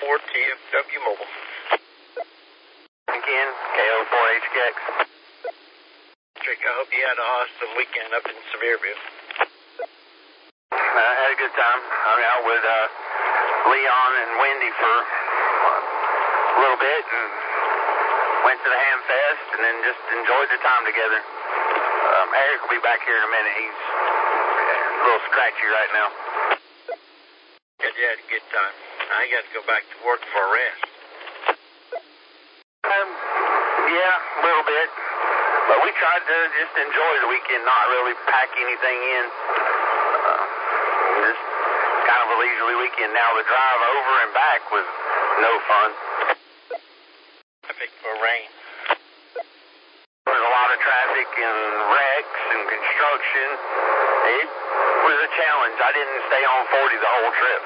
KN4TFW Mobile. Again, KO4HKX. Trick, I hope you had an awesome weekend up in Sevierville. I had a good time. Hung out with Leon and Wendy for a little bit and went to the Ham Fest and then just enjoyed the time together. Eric will be back here in a minute. He's a little scratchy right now. Good, you had a good time. I got to go back to work for a rest. Yeah, a little bit. But we tried to just enjoy the weekend, not really pack anything in. Just kind of a leisurely weekend. Now the drive over and back was no fun. Traffic for rain. There's a lot of traffic and wrecks and construction. It was a challenge. I didn't stay on 40 the whole trip.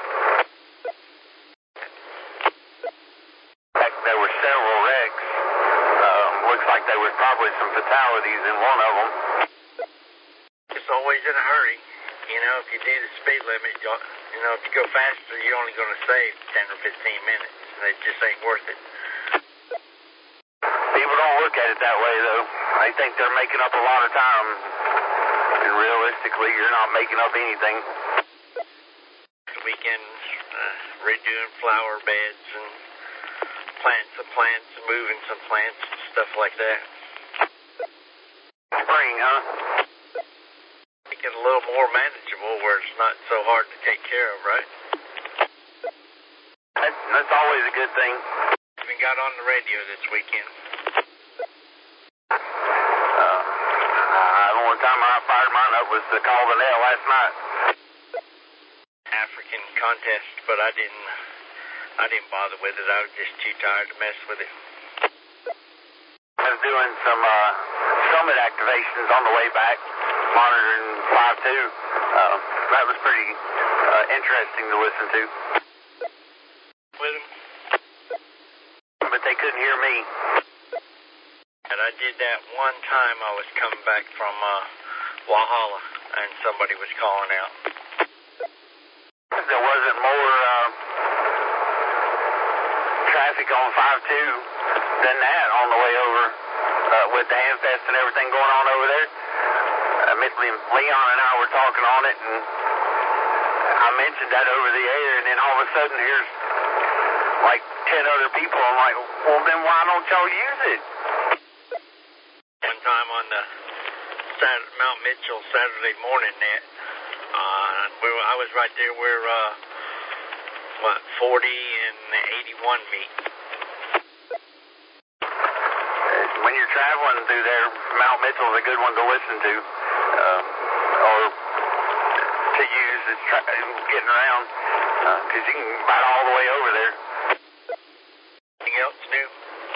In fact, there were several wrecks. Looks like there was probably some fatalities in one of them. It's always in a hurry. You know, if you do the speed limit, you know, if you go faster, you're only going to save 10 or 15 minutes. And it just ain't worth it. People don't look at it that way, though. They think they're making up a lot of time. And realistically, you're not making up anything. The weekend, redoing flower beds and planting some plants, moving some plants, and stuff like that. Spring, huh? Make it a little more manageable where it's not so hard to take care of, right? That's always a good thing. Even got on the radio this weekend. The only time I fired mine up was to call the nail last night. African contest, but I didn't bother with it. I was just too tired to mess with it. I was doing some summit activations on the way back, monitoring 5-2. That was pretty interesting to listen to. With them? But they couldn't hear me. And I did that one time I was coming back from Walhalla, and somebody was calling out. There wasn't more traffic on 5-2 than that on the way over with the Hamfest and everything going on over there. Leon and I were talking on it, and I mentioned that over the air, and then all of a sudden here's like 10 other people. I'm like, well, then why don't y'all use it? One time on the Mount Mitchell Saturday morning net, I was right there where 40 and 81 meet. When you're traveling through there, Mount Mitchell's a good one to listen to, or to use as getting around, because you can ride all the way over there. Anything else new?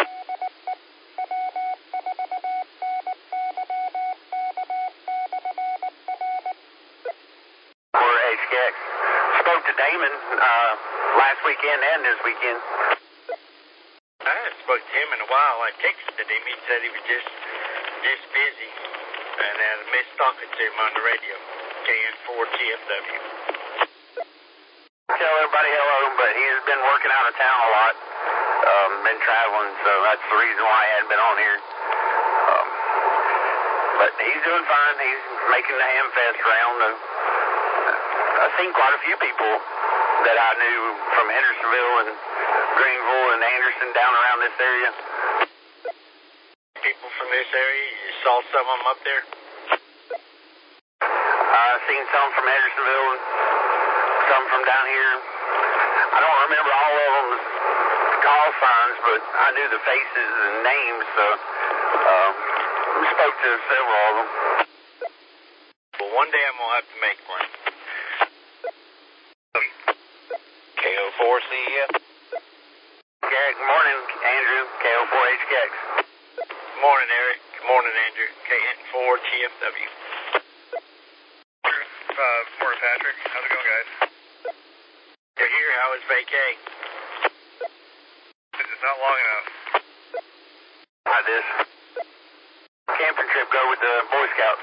For HKX. Spoke to Damon last weekend and this weekend. I hadn't spoke to him in a while. I texted him. He said he was just busy, and I missed talking to him on the radio. KN4TFW. Tell everybody hello, but he's been working out of town a lot. Been traveling, so that's the reason why he hadn't been on here. But he's doing fine. He's making the Hamfest round. I've seen quite a few people that I knew from Hendersonville and Greenville and Anderson down around this area. People from this area, you saw some of them up there? I've seen some from Hendersonville, some from down here. I don't remember all of them's call signs, but I knew the faces and names, so spoke to several of them. Well, one day I'm going to have to make one. KO4CF. Good morning, Andrew, KO4HKX. Good morning, Eric. Good morning, Andrew. KN4TFW. Morning, Patrick. How's it going, guys? You're here. How was vacay? It's not long enough. How this camping trip go with the Boy Scouts?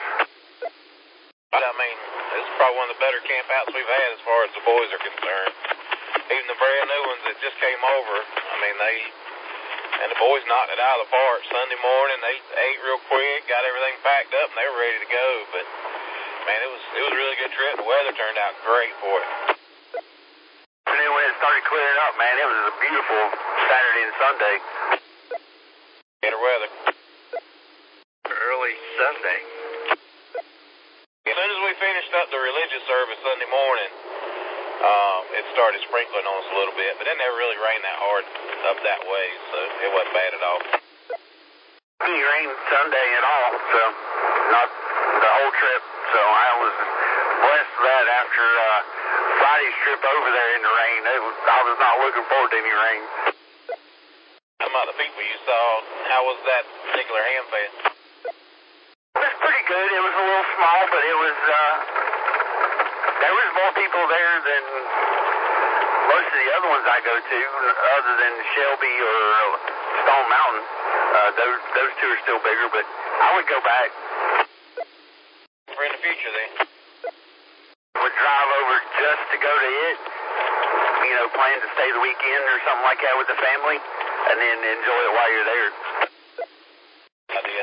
I mean, this is probably one of the better camp outs we've had as far as the boys are concerned. even the brand new ones that just came over, I mean, and the boys knocked it out of the park Sunday morning. They ate real quick, got everything packed up, and they were ready to go. But, man, it was a really good trip. The weather turned out great for it. And then when it started clearing up, man, it was a beautiful Saturday and Sunday. Better weather. Early Sunday. As soon as we finished up the religious service Sunday morning, it started sprinkling on us a little bit, but it never really rained that hard up that way, so it wasn't bad at all. It didn't rain Sunday at all, so not the whole trip. So I was blessed for that after Friday's trip over there in the rain. I was not looking forward to any rain. How about the people you saw? How was that particular ham fest? It was pretty good. It was a little small, but it was, there was more people there than most of the other ones I go to, other than Shelby or Stone Mountain. Those two are still bigger, but I would go back. For in the future, then? Would drive over just to go to it, plan to stay the weekend or something like that with the family, and then enjoy it while you're there. Idea.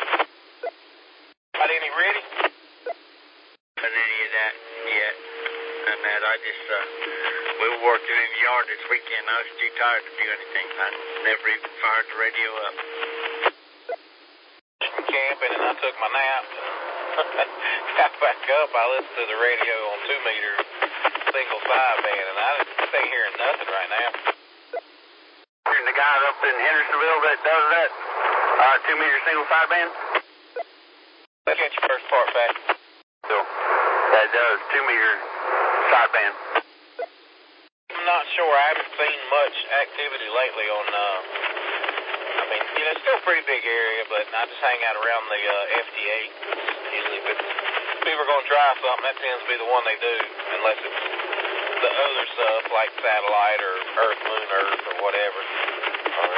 Got any ready? Not any of that yet. And that I just, we were working in the yard this weekend. I was too tired to do anything. I never even fired the radio up. Camping, and I took my nap. Got back up, I listened to the radio on 2 meter single sideband, and I ain't hearing nothing right now. Hearing the guy up in Hendersonville that does that 2 meter single sideband? Let's get your first part back. So, that does 2 meter sideband. I'm not sure. I haven't seen much activity lately on, it's still a pretty big area, but I just hang out around the FTA. Usually if people are going to try something, that tends to be the one they do, unless it's the other stuff like satellite or Earth, Moon, Earth, or whatever. Or,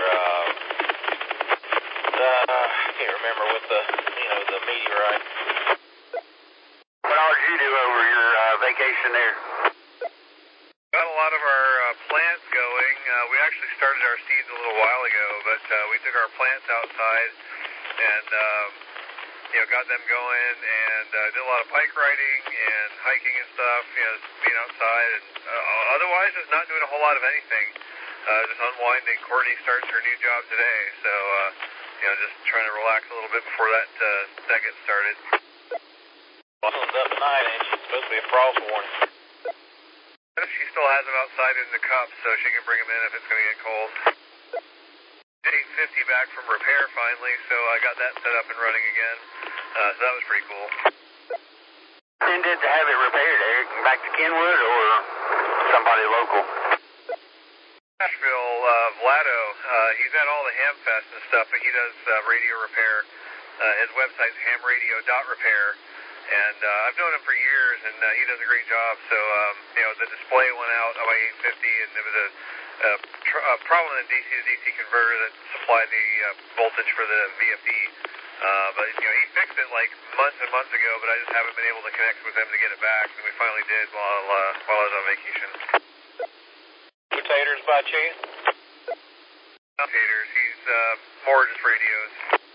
I can't remember with the meteorite. What all did you do over your vacation there? Got a lot of our plants going. We actually started our seeds a little while ago, but we took our plants outside and got them going, and did a lot of bike riding and hiking and stuff. Just being outside, and otherwise just not doing a whole lot of anything. Just unwinding. Courtney starts her new job today, so just trying to relax a little bit before that gets started. Well, it's up tonight, and it's supposed to be a frost warning. She still has them outside in the cups, so she can bring them in if it's going to get cold. Did 850 back from repair finally, so I got that set up and running again. So that was pretty cool. When did to have it repaired, Eric? Back to Kenwood or somebody local? Nashville, Vlado. He's at all the Hamfest and stuff, but he does radio repair. His website's hamradio.repair. And I've known him for years, and he does a great job. So, the display went out on my 850, and there was a problem in the DC to DC converter that supplied the voltage for the VFD. But, he fixed it like months and months ago, but I just haven't been able to connect with him to get it back, and we finally did while I was on vacation. Taters by chance? Not Taters. He's more just radios.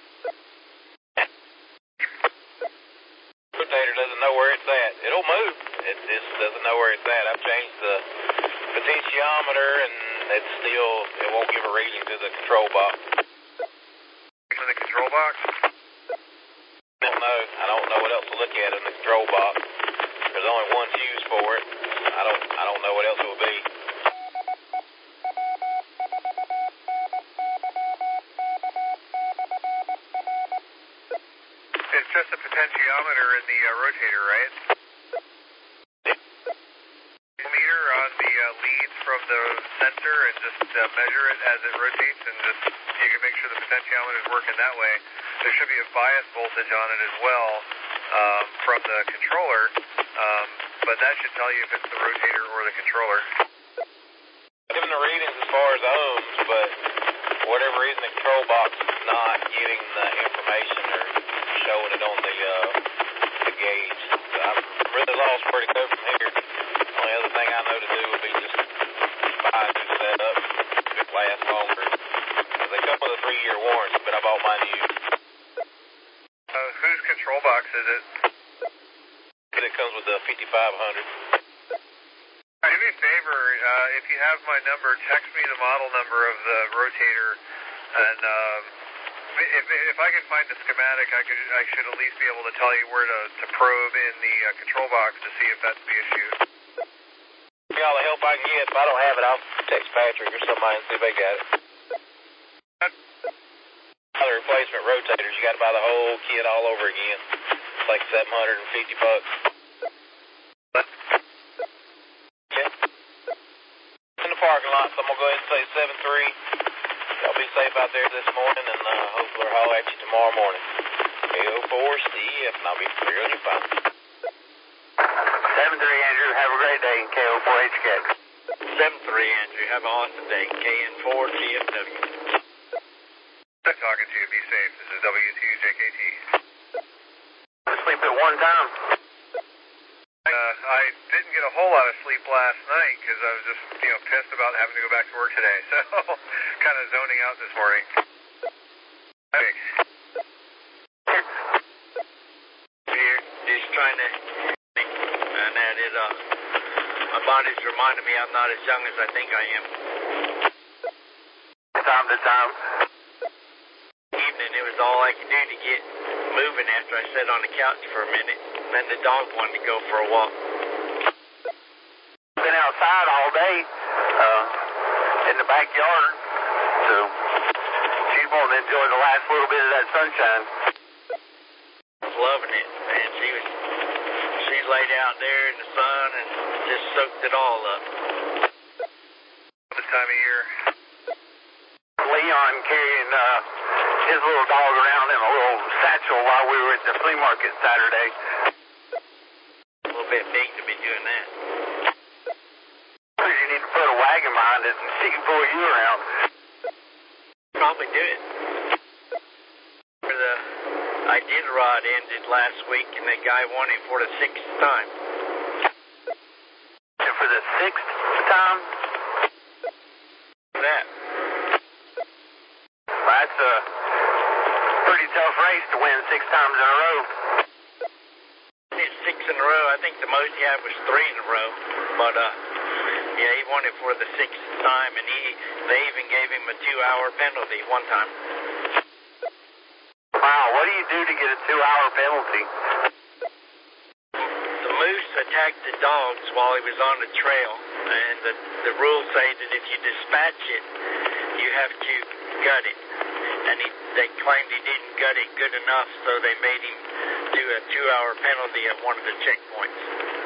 Tater doesn't know where it's at. It'll move. It just doesn't know where it's at. I've changed the potentiometer, and it won't give a reading to the control box. In the control box? I don't know what else to look at in the control box. There's only one fuse for it. I don't know what else it will be. It's just a potentiometer in the rotator, right? Meter on the leads from the sensor and just measure it as it rotates, and just you can make sure the potentiometer is working that way. There should be a bias voltage on it as well from the controller, but that should tell you if it's the rotator or the controller. Given the readings as far as ohms, but for whatever reason the control box is not getting the information or showing it on the gauge. So I'm really lost where to go from here. The only other thing I know to do would be just control box is it? It comes with the 5500. Do me a favor, if you have my number, text me the model number of the rotator, and if I can find the schematic, I should at least be able to tell you where to probe in the control box to see if that's the issue. Yeah, all the help I can get. If I don't have it, I'll text Patrick or somebody and see if they got it. The replacement rotators, you got to buy the whole kit all over again. It's like $750. Parking lot, so I'm going to go ahead and say 7-3. Y'all be safe out there this morning, and hopefully I'll holler at you tomorrow morning. KO4CF, and I'll be clear on your phone. 7-3, Andrew. Have a great day. KO4HK. 7-3, Andrew. Have an awesome day. KN4TFW. Good talking to you. Be safe. This is W2JKT. Sleep at one time. I didn't get a whole lot of sleep last night because I was just, pissed about having to go back to work today. So, kind of zoning out this morning. Thanks. Here, just trying to, and that is, my body's reminding me I'm not as young as I think I am. Time to time. Evening, it was all I could do to get moving after I sat on the couch for a minute. Then the dog wanted to go for a walk. Been outside all day in the backyard, so she's wanting to enjoy the last little bit of that sunshine. Loving it, man. She laid out there in the sun and just soaked it all up. This time of year. Leon carrying his little dog around in a little satchel while we were at the flea market Saturday. A little bit big to be doing that. You need to put a wagon behind it and she can pull you around. Probably do it. The Iditarod ended last week and the guy won it for the 6th time. And for the 6th time? That. That's a pretty tough race to win 6 times in a row. It's 6 in a row. I think the most he had was 3 in a row. But, yeah, he won it for the 6th time, and they even gave him a 2-hour penalty one time. Wow, what do you do to get a 2-hour penalty? The moose attacked the dogs while he was on the trail, and the rules say that if you dispatch it, you have to gut it. And they claimed he didn't gut it good enough, so they made him do a 2-hour penalty at one of the checkpoints.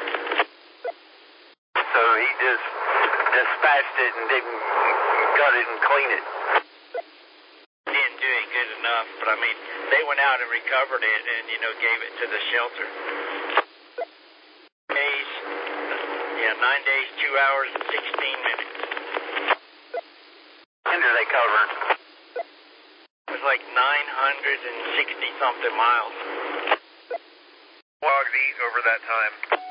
So he just dispatched it and didn't gut it and clean it. Didn't do it good enough, but I mean, they went out and recovered it and, gave it to the shelter. 9 days, 2 hours, and 16 minutes. When are they covering? It was like 960-something miles. Dogs eat over that time.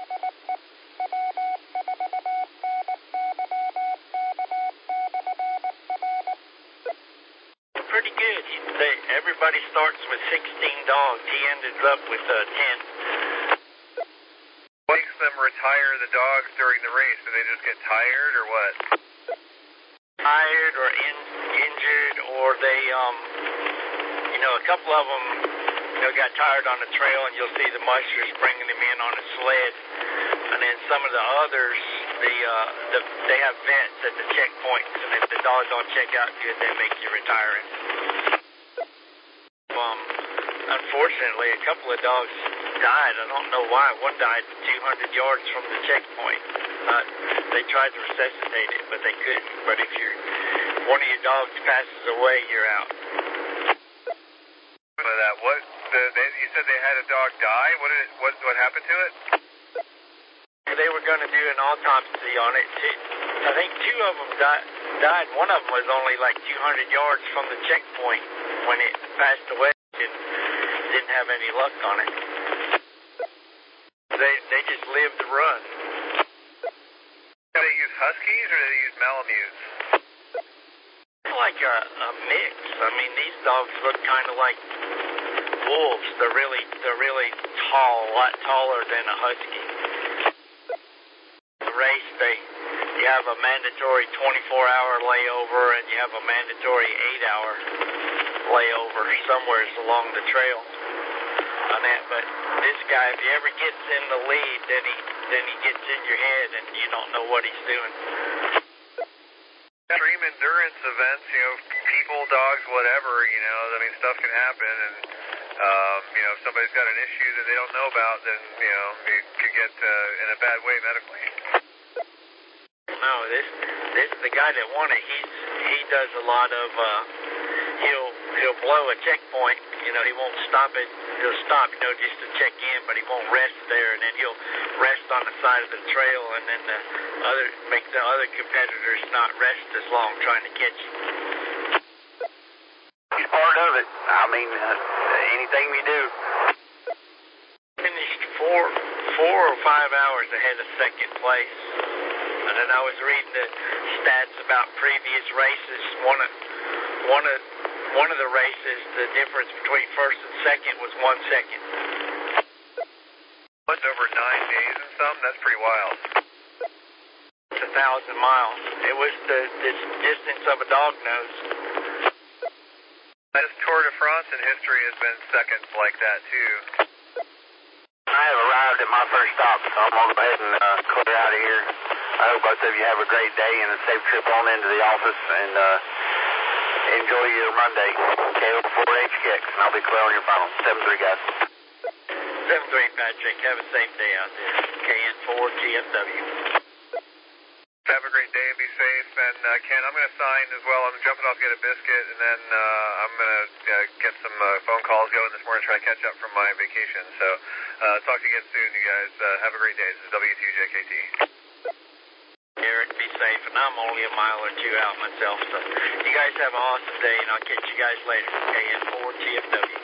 Pretty good. Everybody starts with 16 dogs. He ended up with 10. What makes them retire the dogs during the race? Do they just get tired or what? Tired or injured, or they, a couple of them, got tired on the trail, and you'll see the mushers bringing them in on a sled. And then some of the others, they have vets at the checkpoints, and if the dogs don't check out good, they make you retire it. Unfortunately, a couple of dogs died. I don't know why. One died 200 yards from the checkpoint. They tried to resuscitate it, but they couldn't. But if one of your dogs passes away, you're out. You said they had a dog die? What happened to it? They were going to do an autopsy on it. I think 2 of them died. One of them was only like 200 yards from the checkpoint when it passed away. Didn't have any luck on it. They just lived to run. Do they use Huskies or do they use Malamutes? Like a mix. I mean, these dogs look kind of like wolves. They're really tall, a lot taller than a husky. The race, you have a mandatory 24-hour layover, and you have a mandatory 8-hour layover somewhere along the trail on that. But this guy, if he ever gets in the lead, then he gets in your head, and you don't know what he's doing. Extreme endurance events, people, dogs, whatever, I mean, stuff can happen, and if somebody's got an issue that they don't know about, then you could get in a bad way medically. No, this the guy that won it. He does a lot of he'll blow a checkpoint. He won't stop it. He'll stop, just to check in, but he won't rest there. And then he'll rest on the side of the trail, and then make the other competitors not rest as long trying to catch him. He's part of it. I mean, anything we do. Finished 4 or 5 hours ahead of second place. And then I was reading the stats about previous races. One of the races, the difference between first and second was 1 second. What's over 9 days and some? That's pretty wild. It's 1,000 miles. It was the distance of a dog nose. This Tour de France in history has been seconds like that too. I have arrived at my first stop, so I'm going to go ahead and clear out of here. I hope both of you have a great day and a safe trip on into the office, and enjoy your Monday. KO4HKX, and I'll be clear on your final. 7-3, guys. 7-3, Patrick. Have a safe day out there. KN4TFW. Have a great day and be safe. And Ken, I'm going to sign as well. I'm jumping off to get a biscuit, and then I'm going to get some phone calls going this morning to try to catch up from my vacation. So talk to you again soon, you guys. Have a great day. This is W2JKT. Eric, be safe, and I'm only a mile or two out myself, so you guys have an awesome day, and I'll catch you guys later. KN4TFW.